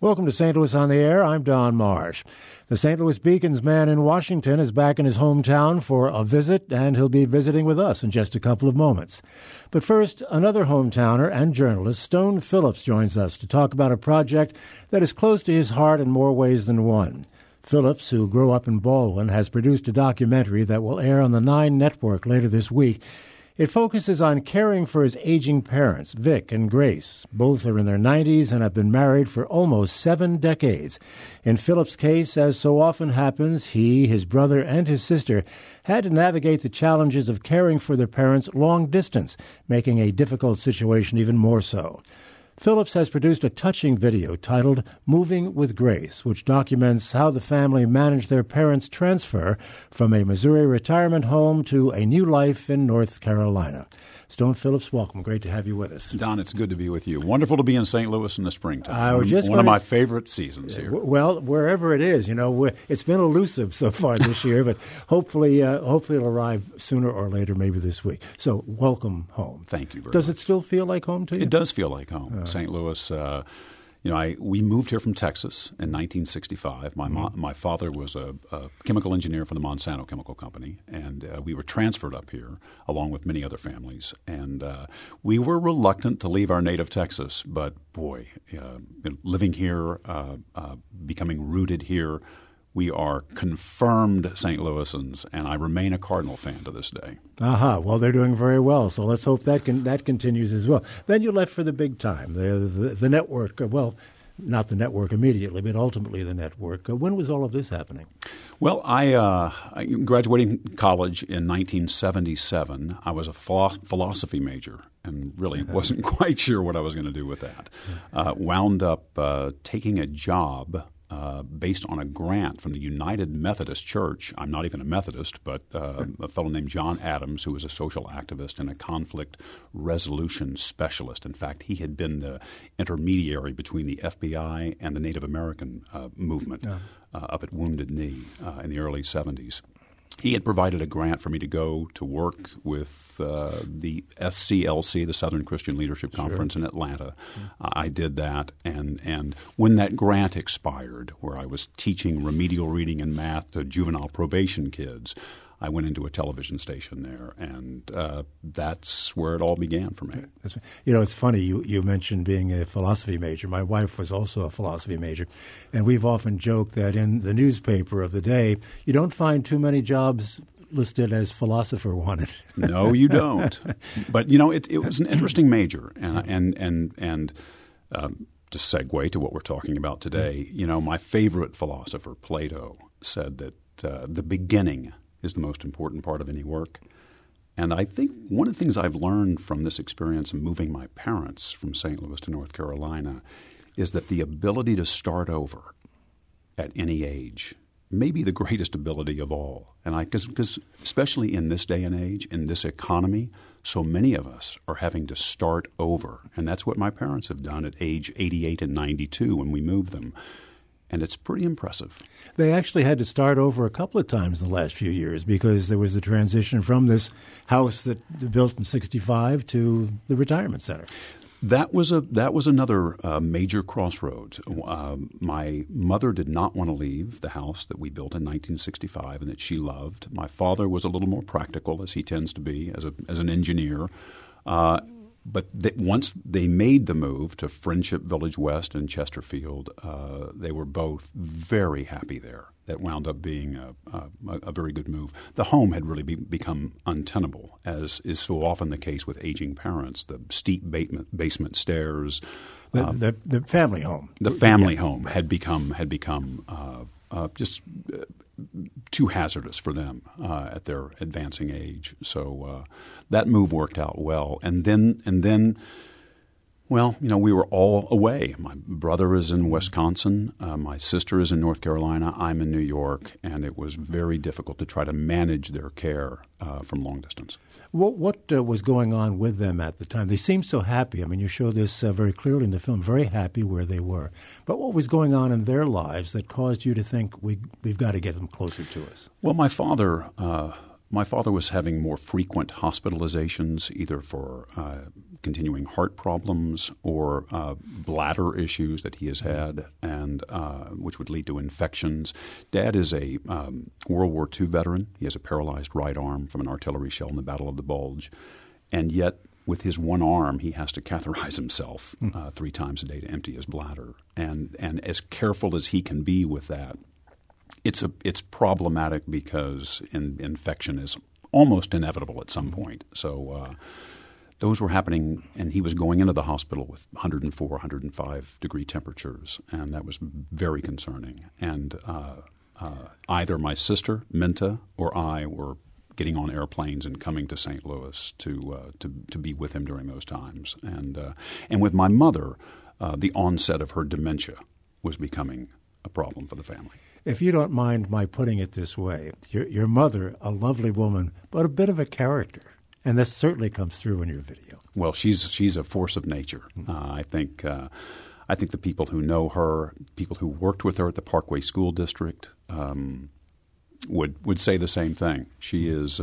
Welcome to St. Louis on the Air. I'm Don Marsh. The St. Louis Beacon's man in Washington is back in his hometown for a visit, and he'll be visiting with us in just a couple of moments. But first, another hometowner and journalist, Stone Phillips, joins us to talk about a project that is close to his heart in more ways than one. Phillips, who grew up in Baldwin, has produced a documentary that will air on the 9 network later this week. It focuses on caring for his aging parents, Vic and Grace. Both are in their 90s and have been married for almost 7 decades. In Phillips' case, as so often happens, he, his brother, and his sister had to navigate the challenges of caring for their parents long distance, making a difficult situation even more so. Phillips has produced a touching video titled Moving with Grace, which documents how the family managed their parents' transfer from a Missouri retirement home to a new life in North Carolina. Stone Phillips, welcome. Great to have you with us. Don, it's good to be with you. Wonderful to be in St. Louis in the springtime. One of my favorite seasons here. Well, wherever it is, it's been elusive so far this year, but hopefully it'll arrive sooner or later, maybe this week. So welcome home. Thank you very much. Does it still feel like home to you? It does feel like home. St. Louis, we moved here from Texas in 1965. My father was a chemical engineer for the Monsanto Chemical Company, and we were transferred up here along with many other families. And we were reluctant to leave our native Texas, but boy, living here, becoming rooted here, we are confirmed St. Louisans, and I remain a Cardinal fan to this day. Well, they're doing very well, so let's hope that continues as well. Then you left for the big time, the network. Well, not the network immediately, but ultimately the network. When was all of this happening? Well, I graduating college in 1977. I was a philosophy major and really wasn't quite sure what I was going to do with that. Wound up taking a job based on a grant from the United Methodist Church. I'm not even a Methodist, but a fellow named John Adams, who was a social activist and a conflict resolution specialist. In fact, he had been the intermediary between the FBI and the Native American movement up at Wounded Knee in the early 70s. He had provided a grant for me to go to work with the SCLC, the Southern Christian Leadership Conference in Atlanta. I did that, and when that grant expired, where I was teaching remedial reading and math to juvenile probation kids, I went into a television station there, and that's where it all began for me. It's funny, you mentioned being a philosophy major. My wife was also a philosophy major, and we've often joked that in the newspaper of the day, you don't find too many jobs listed as philosopher wanted. No, you don't. But, it was an interesting major, and to segue to what we're talking about today, my favorite philosopher, Plato, said that the beginning is the most important part of any work. And I think one of the things I've learned from this experience of moving my parents from St. Louis to North Carolina is that the ability to start over at any age may be the greatest ability of all. And because especially in this day and age, in this economy, so many of us are having to start over. And that's what my parents have done at age 88 and 92 when we moved them. And it's pretty impressive. They actually had to start over a couple of times in the last few years because there was the transition from this house that built in 65 to the retirement center. That was another major crossroads. My mother did not want to leave the house that we built in 1965 and that she loved. My father was a little more practical, as he tends to be as an engineer. But once they made the move to Friendship Village West and Chesterfield, they were both very happy there. That wound up being a very good move. The home had really become untenable, as is so often the case with aging parents. The steep basement stairs. The family home. The family home had become just too hazardous for them at their advancing age. So that move worked out well. And then, well, we were all away. My brother is in Wisconsin. My sister is in North Carolina. I'm in New York. And it was very difficult to try to manage their care from long distance. What was going on with them at the time? They seemed so happy. I mean, you show this very clearly in the film, very happy where they were. But what was going on in their lives that caused you to think we've got to get them closer to us? Well, my father was having more frequent hospitalizations, either for continuing heart problems or bladder issues that he has had, and which would lead to infections. Dad is a World War II veteran. He has a paralyzed right arm from an artillery shell in the Battle of the Bulge. And yet, with his one arm, he has to catheterize himself 3 times a day to empty his bladder. And as careful as he can be with that, it's problematic because infection is almost inevitable at some point. So those were happening, and he was going into the hospital with 104, 105 degree temperatures, and that was very concerning. And either my sister, Minta, or I were getting on airplanes and coming to St. Louis to be with him during those times. And with my mother, the onset of her dementia was becoming a problem for the family. If you don't mind my putting it this way, your mother, a lovely woman, but a bit of a character, and this certainly comes through in your video. Well, she's a force of nature. I think the people who know her, people who worked with her at the Parkway School District, would say the same thing. She's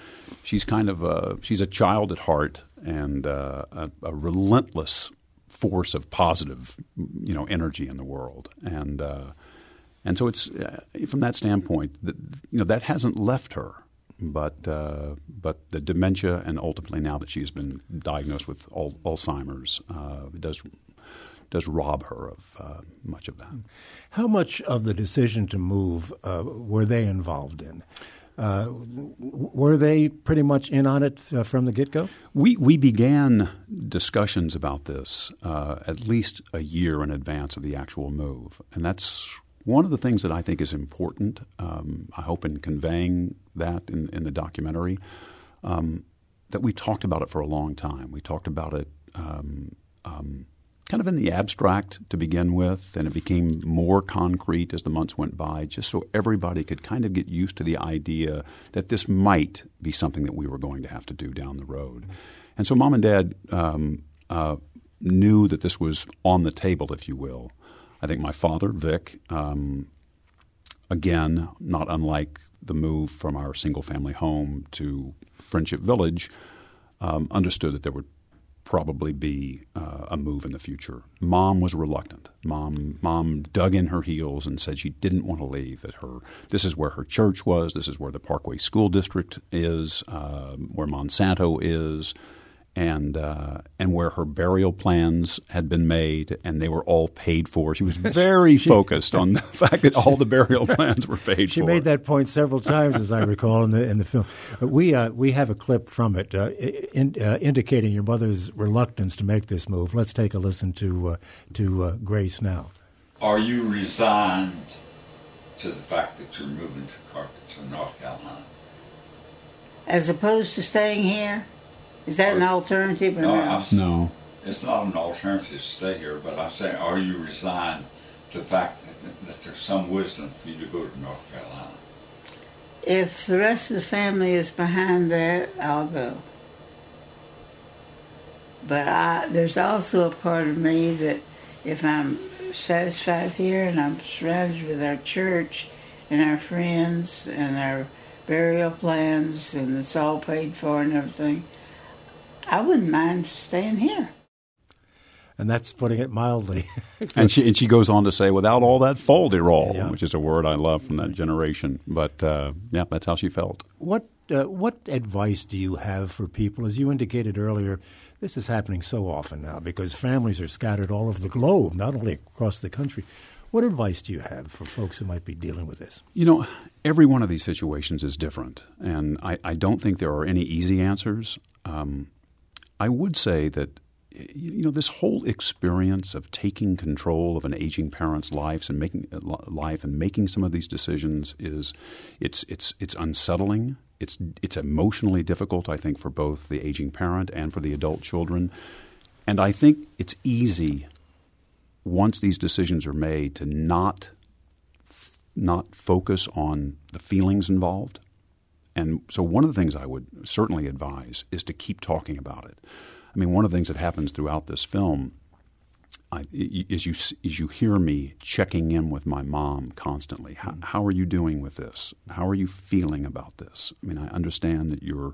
a child at heart and a relentless force of positive, energy in the world. And so it's from that standpoint that hasn't left her, but the dementia and ultimately now that she's been diagnosed with Alzheimer's does rob her of much of that. How much of the decision to move were they involved in? Were they pretty much in on it from the get-go? We began discussions about this at least a year in advance of the actual move, and that's one of the things that I think is important, I hope in conveying that in the documentary, that we talked about it for a long time. We talked about it kind of in the abstract to begin with, and it became more concrete as the months went by, just so everybody could kind of get used to the idea that this might be something that we were going to have to do down the road. And so Mom and Dad knew that this was on the table, if you will. I think my father, Vic, again, not unlike the move from our single-family home to Friendship Village, understood that there would probably be a move in the future. Mom was reluctant. Mom dug in her heels and said she didn't want to leave. That this is where her church was. This is where the Parkway School District is, where Monsanto is, and where her burial plans had been made, and they were all paid for. She was very focused on the fact that all the burial plans were paid for. She made that point several times, as I recall, in the film. We have a clip from it indicating your mother's reluctance to make this move. Let's take a listen to Grace now. Are you resigned to the fact that you're moving to North Carolina? As opposed to staying here? Is that an alternative or not? No. It's not an alternative to stay here, but I'm saying, are you resigned to the fact that there's some wisdom for you to go to North Carolina? If the rest of the family is behind that, I'll go. But there's also a part of me that if I'm satisfied here and I'm surrounded with our church and our friends and our burial plans and it's all paid for and everything, I wouldn't mind staying here. And that's putting it mildly. and she goes on to say, without all that folderol, which is a word I love from that generation. But, that's how she felt. What advice do you have for people? As you indicated earlier, this is happening so often now because families are scattered all over the globe, not only across the country. What advice do you have for folks who might be dealing with this? Every one of these situations is different, and I don't think there are any easy answers. I would say that this whole experience of taking control of an aging parent's life and making some of these decisions it's unsettling. It's emotionally difficult, I think, for both the aging parent and for the adult children. And I think it's easy once these decisions are made to not focus on the feelings involved. And so one of the things I would certainly advise is to keep talking about it. I mean, one of the things that happens throughout this film is you hear me checking in with my mom constantly. How are you doing with this? How are you feeling about this? I mean, I understand that you're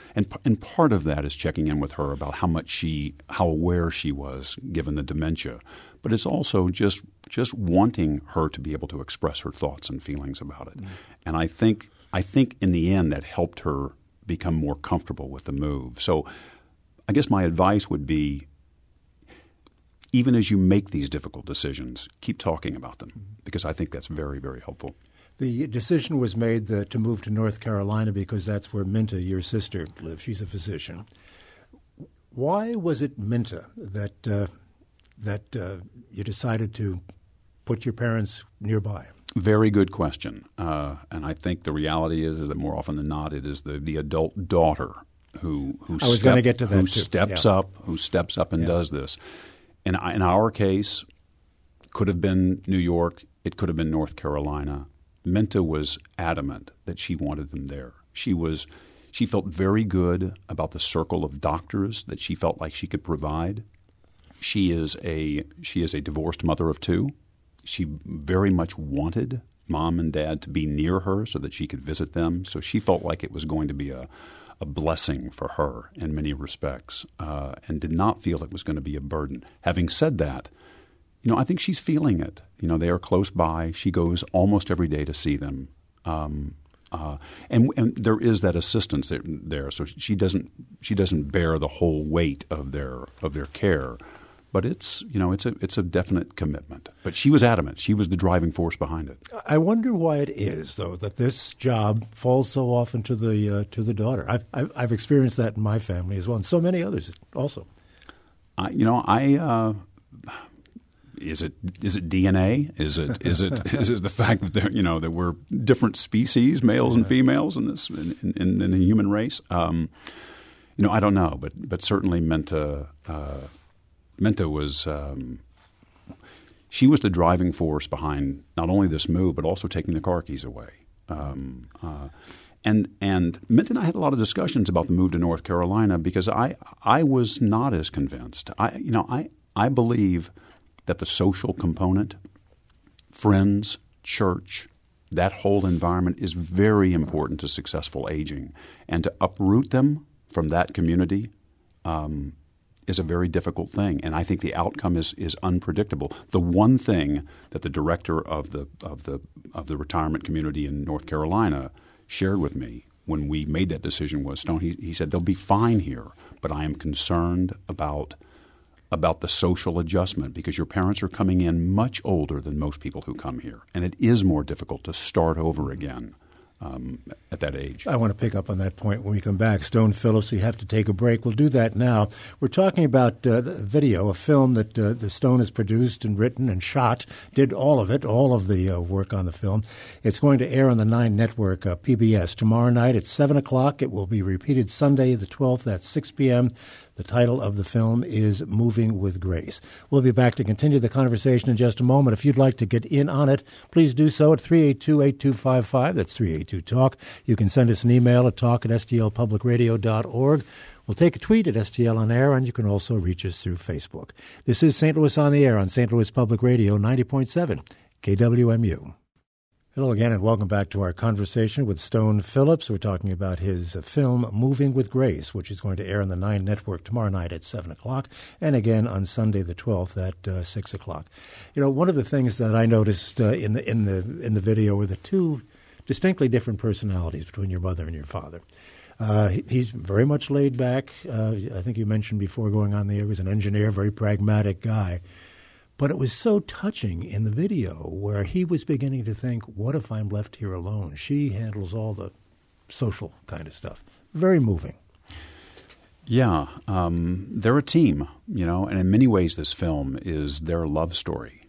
And part of that is checking in with her about how aware she was given the dementia. But it's also just wanting her to be able to express her thoughts and feelings about it. And I think in the end that helped her become more comfortable with the move. So I guess my advice would be, even as you make these difficult decisions, keep talking about them, because I think that's very, very helpful. The decision was made to move to North Carolina because that's where Minta, your sister, lives. She's a physician. Why was it Minta that you decided to put your parents nearby? Very good question. And I think the reality is that more often than not, it is the adult daughter who steps up and does this. In our case, could have been New York. It could have been North Carolina. Minta was adamant that she wanted them there. She felt very good about the circle of doctors that she felt like she could provide. She is a divorced mother of two. She very much wanted Mom and Dad to be near her so that she could visit them. So she felt like it was going to be a blessing for her in many respects, and did not feel it was going to be a burden. Having said that, I think she's feeling it. They are close by. She goes almost every day to see them. And there is that assistance there. So she doesn't bear the whole weight of their care. But it's a definite commitment. But she was adamant. She was the driving force behind it. I wonder why it is, though, that this job falls so often to the daughter. I've experienced that in my family as well, and so many others also. Is it DNA? Is it the fact that that we're different species, males and females, in the human race? I don't know, but certainly Minta was she was the driving force behind not only this move but also taking the car keys away. And Minta and I had a lot of discussions about the move to North Carolina because I was not as convinced. I believe that the social component, friends, church, that whole environment is very important to successful aging, and to uproot them from that community is a very difficult thing, and I think the outcome is unpredictable. The one thing that the director of the retirement community in North Carolina shared with me when we made that decision was, Stone, he said, they'll be fine here, but I am concerned about the social adjustment because your parents are coming in much older than most people who come here, and it is more difficult to start over again at that age. I want to pick up on that point when we come back. Stone Phillips, we have to take a break. We'll do that now. We're talking about the video, a film that the Stone has produced and written and shot, did all of it, all of the work on the film. It's going to air on the 9 Network, PBS, tomorrow night at 7 o'clock. It will be repeated Sunday the 12th at 6 p.m. The title of the film is Moving with Grace. We'll be back to continue the conversation in just a moment. If you'd like to get in on it, please do so at 382-8255. That's 382-TALK. You can send us an email at talk@stlpublicradio.org. We'll take a tweet at STL On Air, and you can also reach us through Facebook. This is St. Louis on the Air on St. Louis Public Radio 90.7 KWMU. Hello again, and welcome back to our conversation with Stone Phillips. We're talking about his film, Moving with Grace, which is going to air on the 9 Network tomorrow night at 7 o'clock, and again on Sunday the 12th at 6 o'clock. One of the things that I noticed in the video were the two distinctly different personalities between your mother and your father. He's very much laid back. I think you mentioned before going on the air, he was an engineer, very pragmatic guy. But it was so touching in the video where he was beginning to think, what if I'm left here alone? She handles all the social kind of stuff. Very moving. Yeah. They're a team, and in many ways this film is their love story,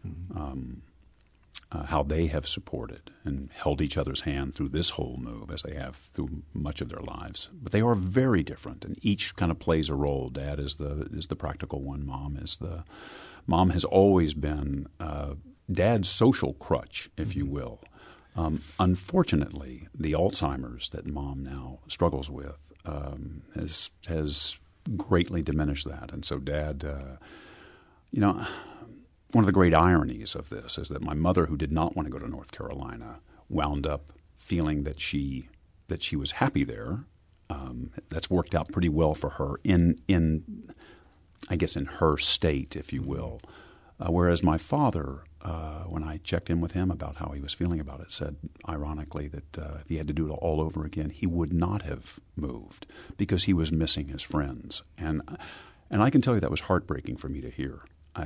how they have supported and held each other's hand through this whole move as they have through much of their lives. But they are very different, and each kind of plays a role. Dad is the practical one. Mom has always been Dad's social crutch, if you will. Unfortunately, the Alzheimer's that Mom now struggles with has greatly diminished that. And so Dad, one of the great ironies of this is that my mother, who did not want to go to North Carolina, wound up feeling that she was happy there, That's worked out pretty well for her in her state, if you will. Whereas my father, when I checked in with him about how he was feeling about it, said, ironically, that if he had to do it all over again, he would not have moved because he was missing his friends. And I can tell you that was heartbreaking for me to hear.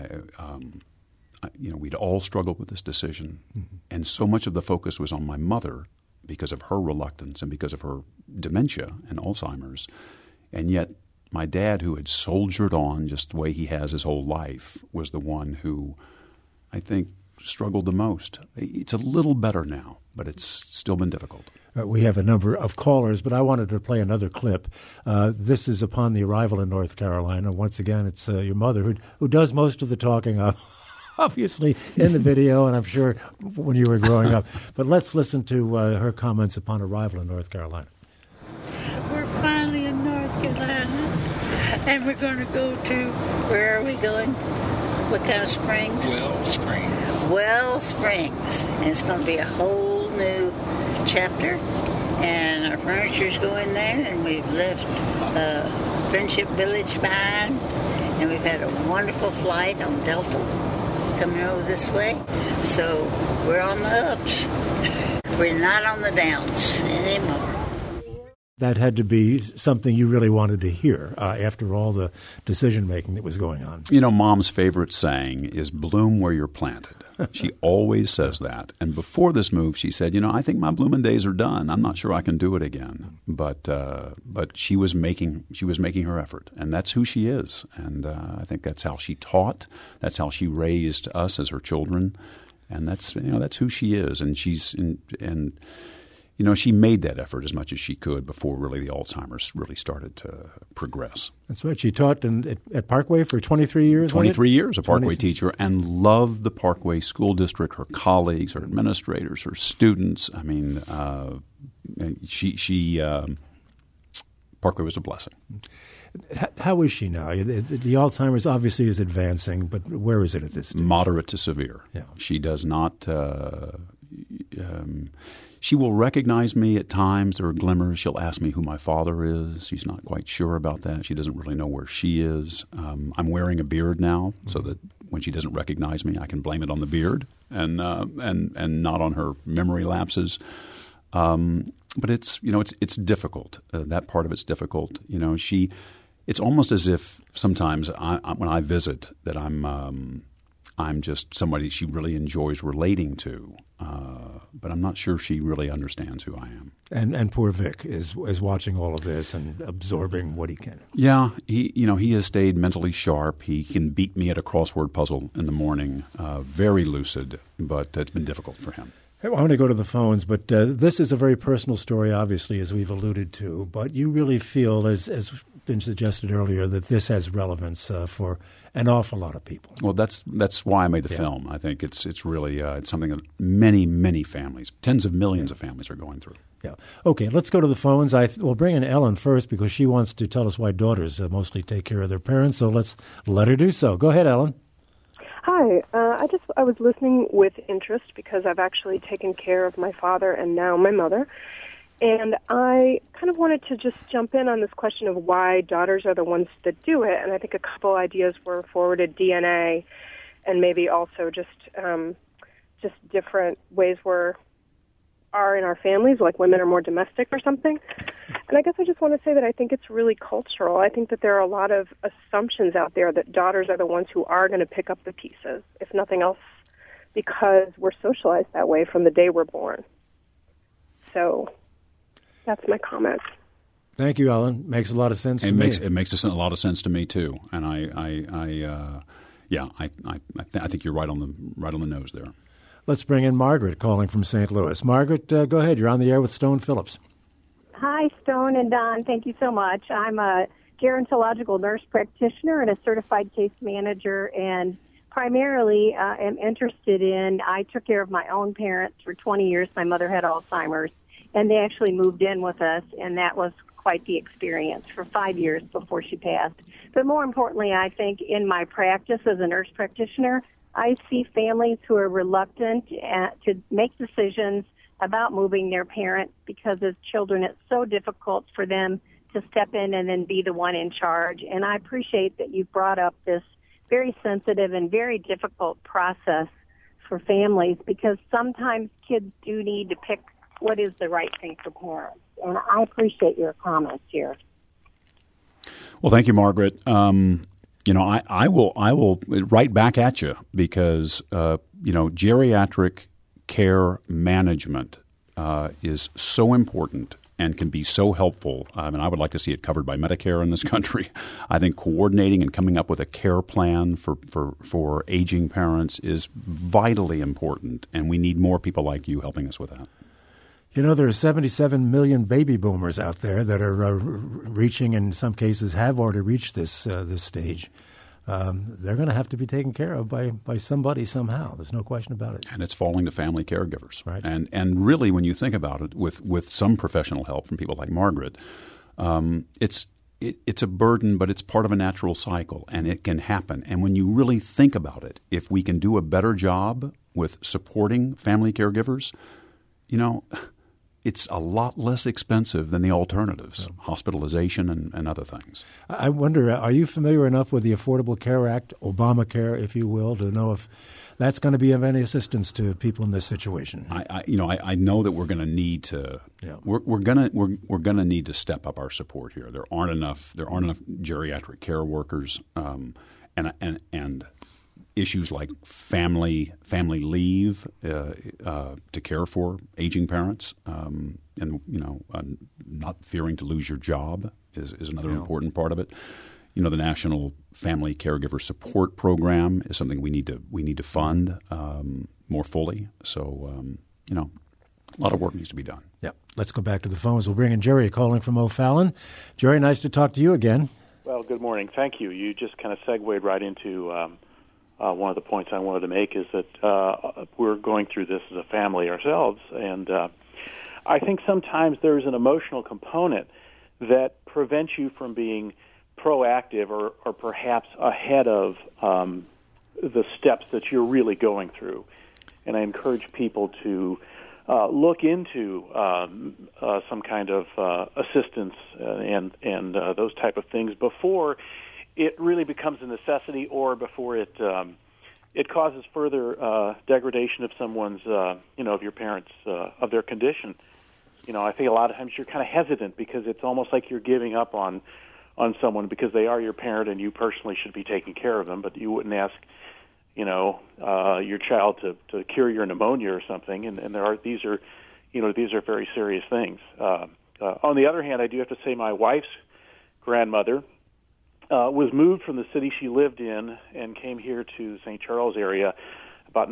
We'd all struggled with this decision, and so much of the focus was on my mother because of her reluctance and because of her dementia and Alzheimer's. And yet my dad, who had soldiered on just the way he has his whole life, was the one who I think struggled the most. It's a little better now, but it's still been difficult. We have a number of callers, but I wanted to play another clip. This is upon the arrival in North Carolina. Once again, it's your mother who does most of the talking, obviously, in the video, and I'm sure when you were growing up. But let's listen to her comments upon arrival in North Carolina. We're finally in North Carolina, and we're going to go to, where are we going? What kind of springs? Well Springs. And it's going to be a whole new chapter, and our furniture's going there, and we've left Friendship Village behind, and we've had a wonderful flight on Delta coming over this way. So we're on the ups. We're not on the downs anymore. That had to be something you really wanted to hear after all the decision-making that was going on. Mom's favorite saying is bloom where you're planted. She always says that. And before this move, she said, I think my blooming days are done. I'm not sure I can do it again. But she was making her effort, and that's who she is. And I think that's how she taught. That's how she raised us as her children. And that's who she is. And she made that effort as much as she could before really the Alzheimer's really started to progress. That's right. She taught at Parkway for 23 years? 23 years, a Parkway teacher, and loved the Parkway School District, her colleagues, her administrators, her students. I mean, Parkway was a blessing. How is she now? The Alzheimer's obviously is advancing, but where is it at this stage? Moderate to severe. Yeah. She does not she will recognize me at times. There are glimmers. She'll ask me who my father is. She's not quite sure about that. She doesn't really know where she is. I'm wearing a beard now, so that when she doesn't recognize me, I can blame it on the beard and not on her memory lapses. But it's difficult. That part of it's difficult. It's almost as if sometimes when I visit that I'm just somebody she really enjoys relating to, but I'm not sure she really understands who I am. And poor Vic is watching all of this and absorbing what he can. Yeah, he has stayed mentally sharp. He can beat me at a crossword puzzle in the morning, very lucid, but it's been difficult for him. I want to go to the phones, but this is a very personal story, obviously, as we've alluded to. But you really feel, as been suggested earlier, that this has relevance for an awful lot of people. Well, that's why I made the film. I think it's really it's something that many families, tens of millions of families, are going through. Yeah. Okay, let's go to the phones. We'll bring in Ellen first because she wants to tell us why daughters mostly take care of their parents. So let's let her do so. Go ahead, Ellen. Hi. I was listening with interest because I've actually taken care of my father and now my mother. And I kind of wanted to just jump in on this question of why daughters are the ones that do it. And I think a couple ideas were forwarded: DNA, and maybe also just different ways are in our families, like women are more domestic or something. And I guess I just want to say that I think it's really cultural. I think that there are a lot of assumptions out there that daughters are the ones who are going to pick up the pieces, if nothing else, because we're socialized that way from the day we're born. So that's my comment. Thank you, Ellen. Makes a lot of sense to me. It makes a lot of sense to me too. And I think you're right on the nose there. Let's bring in Margaret calling from St. Louis. Margaret, go ahead. You're on the air with Stone Phillips. Hi, Stone and Don. Thank you so much. I'm a gerontological nurse practitioner and a certified case manager, and primarily am interested in, I took care of my own parents for 20 years. My mother had Alzheimer's, and they actually moved in with us, and that was quite the experience for 5 years before she passed. But more importantly, I think in my practice as a nurse practitioner, I see families who are reluctant to make decisions about moving their parent because as children it's so difficult for them to step in and then be the one in charge. And I appreciate that you brought up this very sensitive and very difficult process for families, because sometimes kids do need to pick what is the right thing for parents. And I appreciate your comments here. Well, thank you, Margaret. I will write back at you because, geriatric care management is so important and can be so helpful. I would like to see it covered by Medicare in this country. I think coordinating and coming up with a care plan for aging parents is vitally important, and we need more people like you helping us with that. There are 77 million baby boomers out there that are reaching, in some cases have already reached this stage. They're going to have to be taken care of by somebody somehow. There's no question about it. And it's falling to family caregivers. Right. And really, when you think about it, with some professional help from people like Margaret, it's a burden, but it's part of a natural cycle, and it can happen. And when you really think about it, if we can do a better job with supporting family caregivers, it's a lot less expensive than the alternatives, hospitalization and other things. I wonder, are you familiar enough with the Affordable Care Act, Obamacare, if you will, to know if that's going to be of any assistance to people in this situation? I know that we're going to need to we're going to need to step up our support here. There aren't enough geriatric care workers, and issues like family leave to care for aging parents, not fearing to lose your job is another important part of it. The National Family Caregiver Support Program is something we need to fund more fully. So a lot of work needs to be done. Yeah, let's go back to the phones. We'll bring in Jerry calling from O'Fallon. Jerry, nice to talk to you again. Well, good morning. Thank you. You just kind of segued right into one of the points I wanted to make is that we're going through this as a family ourselves, and I think sometimes there's an emotional component that prevents you from being proactive or perhaps ahead of the steps that you're really going through. And I encourage people to look into some kind of assistance and those type of things before it really becomes a necessity, or before it causes further degradation of someone's, of your parents, of their condition. I think a lot of times you're kind of hesitant because it's almost like you're giving up on someone because they are your parent and you personally should be taking care of them, but you wouldn't ask, your child to cure your pneumonia or something. And these are very serious things. On the other hand, I do have to say my wife's grandmother was moved from the city she lived in and came here to the St. Charles area about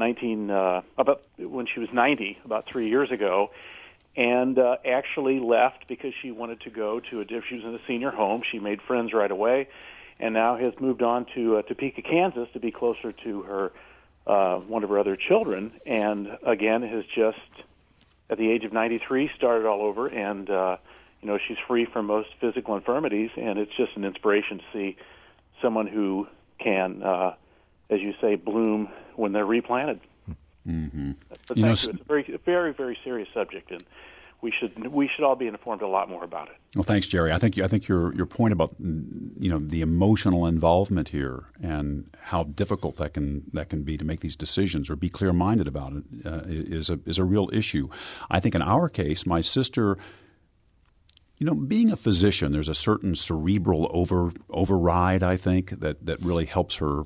when she was 90, about 3 years ago, and actually left because she wanted to go to she was in a senior home. She made friends right away, and now has moved on to Topeka, Kansas, to be closer to her one of her other children, and again has just at the age of 93 started all over, and she's free from most physical infirmities, and it's just an inspiration to see someone who can, as you say, bloom when they're replanted. Mm-hmm. But thank you. It's a very, very, very serious subject, and we should all be informed a lot more about it. Well, thanks, Jerry. I think your point about the emotional involvement here and how difficult that can be to make these decisions or be clear-minded about it is a real issue. I think in our case, my sister. Being a physician, there's a certain cerebral override, I think, that really helped her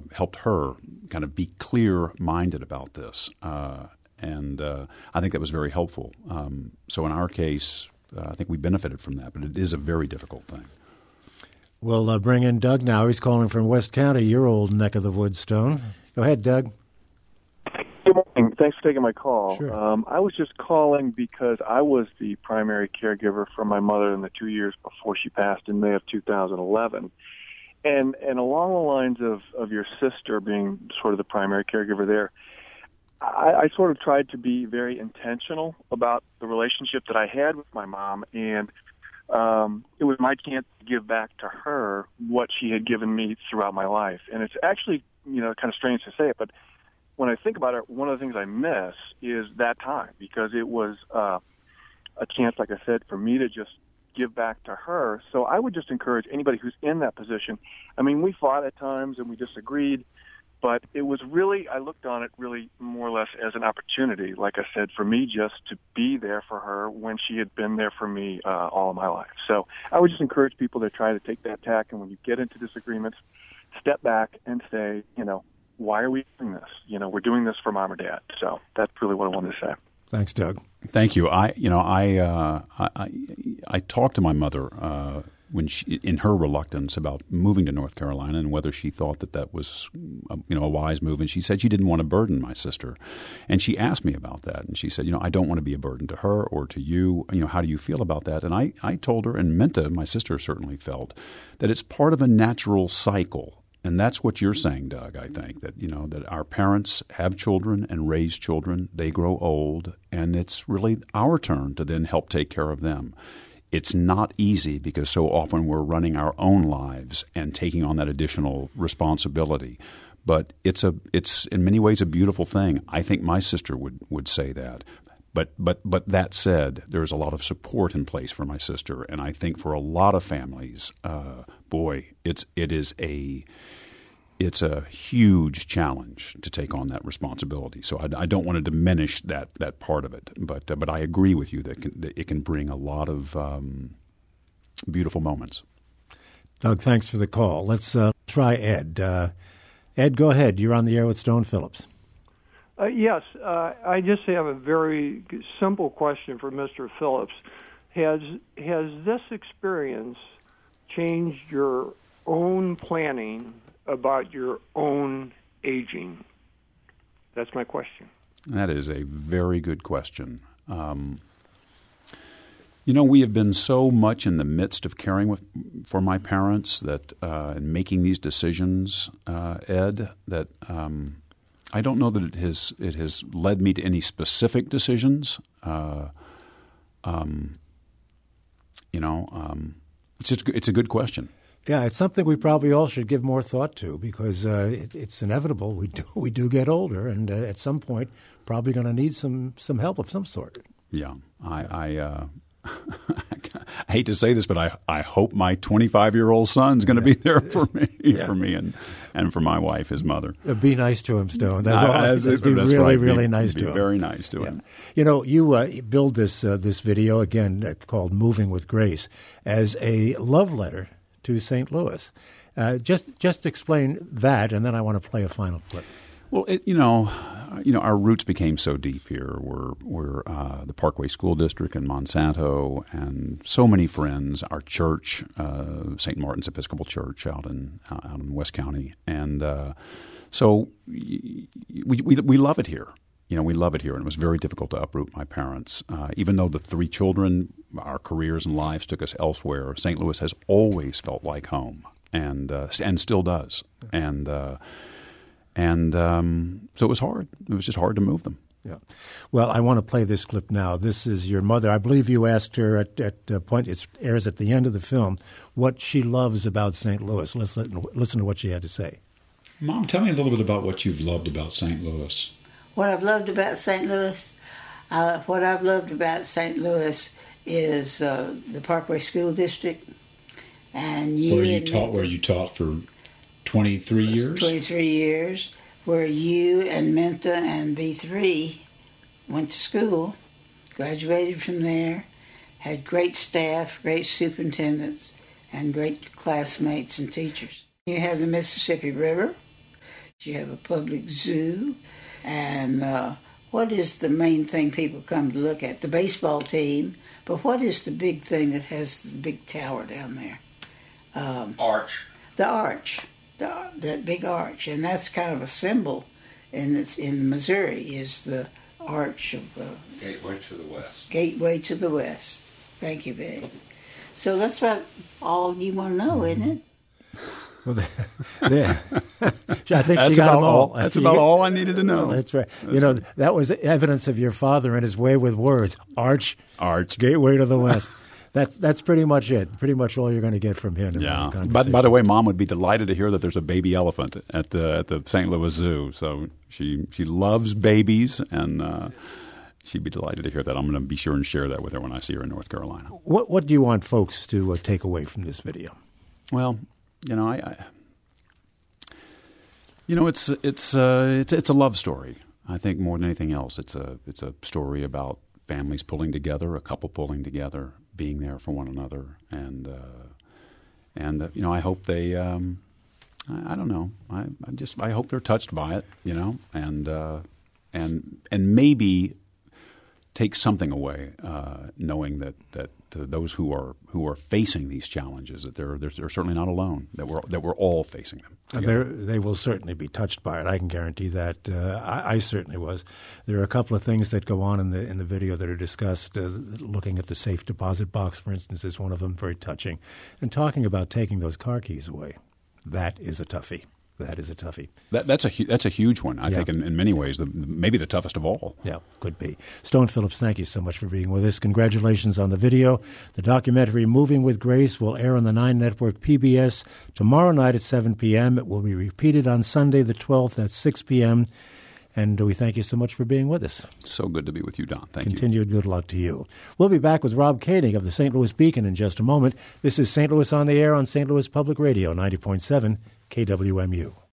kind of be clear-minded about this. And I think that was very helpful. So in our case, I think we benefited from that, but it is a very difficult thing. We'll bring in Doug now. He's calling from West County, your old neck of the woods, Stone. Go ahead, Doug. Good morning. Thanks for taking my call. Sure. I was just calling because I was the primary caregiver for my mother in the 2 years before she passed in May of 2011. And along the lines of your sister being sort of the primary caregiver there, I sort of tried to be very intentional about the relationship that I had with my mom, and it was my chance to give back to her what she had given me throughout my life. And it's actually, kind of strange to say it, but when I think about it, one of the things I miss is that time, because it was a chance, like I said, for me to just give back to her. So I would just encourage anybody who's in that position. I mean, we fought at times and we disagreed, but it was really, I looked on it really more or less as an opportunity, like I said, for me just to be there for her when she had been there for me all of my life. So I would just encourage people to try to take that tack, and when you get into disagreements, step back and say, why are we doing this? We're doing this for mom or dad. So that's really what I wanted to say. Thanks, Doug. Thank you. I talked to my mother when in her reluctance about moving to North Carolina and whether she thought that was a wise move. And she said she didn't want to burden my sister. And she asked me about that. And she said, I don't want to be a burden to her or to you. How do you feel about that? And I told her, and Minta, my sister, certainly felt that it's part of a natural cycle. And that's what you're saying, Doug, I think, that that our parents have children and raise children. They grow old, and it's really our turn to then help take care of them. It's not easy because so often we're running our own lives and taking on that additional responsibility. But it's in many ways a beautiful thing. I think my sister would say that. But that said, there's a lot of support in place for my sister, and I think for a lot of families, it's a huge challenge to take on that responsibility. So I don't want to diminish that part of it, but I agree with you that it can bring a lot of beautiful moments. Doug, thanks for the call. Let's try Ed. Ed, go ahead. You're on the air with Stone Phillips. Yes, I just have a very simple question for Mr. Phillips. Has this experience changed your own planning about your own aging? That's my question. That is a very good question. We have been so much in the midst of caring for my parents that and making these decisions, Ed, that I don't know that it has led me to any specific decisions. It's a good question. Yeah, it's something we probably all should give more thought to because it's inevitable. We do get older, and at some point, probably going to need some help of some sort. Yeah, I hate to say this, but I hope my 25-year-old son's going to be there for me, and for my wife, his mother. Be nice to him, Stone. That's be really, right. really nice to him. Very nice to him. You build this video again called "Moving with Grace" as a love letter to St. Louis. Just explain that, and then I want to play a final clip. Well, our roots became so deep here. We're the Parkway School District in Monsanto, and so many friends. Our church, St. Martin's Episcopal Church, out in West County, and so we love it here. We love it here, and it was very difficult to uproot my parents. Even though the three children, our careers and lives took us elsewhere, St. Louis has always felt like home, and still does. And so it was hard. It was just hard to move them. Yeah. Well, I want to play this clip now. This is your mother. I believe you asked her at a point, it airs at the end of the film, what she loves about St. Louis. Let's listen to what she had to say. Mom, tell me a little bit about what you've loved about St. Louis. What I've loved about St. Louis? Is the Parkway School District. And where you taught for 23 years? 23 years, where you and Minta and B3 went to school, graduated from there, had great staff, great superintendents, and great classmates and teachers. You have the Mississippi River, you have a public zoo, and what is the main thing people come to look at? The baseball team, but what is the big thing that has the big tower down there? Arch. The arch. That big arch, and that's kind of a symbol in Missouri, is the arch of Gateway to the West. Gateway to the West. Thank you, babe. So that's about all you want to know, isn't it? Well, there. I think that's she got them all. That's about all I needed to know. That's right. That was evidence of your father and his way with words. Arch, gateway to the West. That's pretty much it. Pretty much all you're going to get from him. Yeah. By the way, Mom would be delighted to hear that there's a baby elephant at the St. Louis Zoo. So she loves babies, and She'd be delighted to hear that. I'm going to be sure and share that with her when I see her in North Carolina. What do you want folks to take away from this video? Well, it's a love story. I think more than anything else, it's a story about families pulling together, a couple pulling together, being there for one another, and I hope they. I don't know. I hope they're touched by it, and maybe take something away, knowing that those who are facing these challenges, that they're certainly not alone. That we're all facing them. They will certainly be touched by it. I can guarantee that. I certainly was. There are a couple of things that go on in the video that are discussed. Looking at the safe deposit box, for instance, is one of them, very touching, and talking about taking those car keys away. That is a toughie. That is a toughie. That's a huge one. I think in many ways, maybe the toughest of all. Yeah, could be. Stone Phillips, thank you so much for being with us. Congratulations on the video. The documentary Moving with Grace will air on the 9 Network PBS tomorrow night at 7 p.m. It will be repeated on Sunday the 12th at 6 p.m. And we thank you so much for being with us. So good to be with you, Don. Thank you. Continued good luck to you. We'll be back with Rob Koenig of the St. Louis Beacon in just a moment. This is St. Louis on the Air on St. Louis Public Radio, 90.7 KWMU.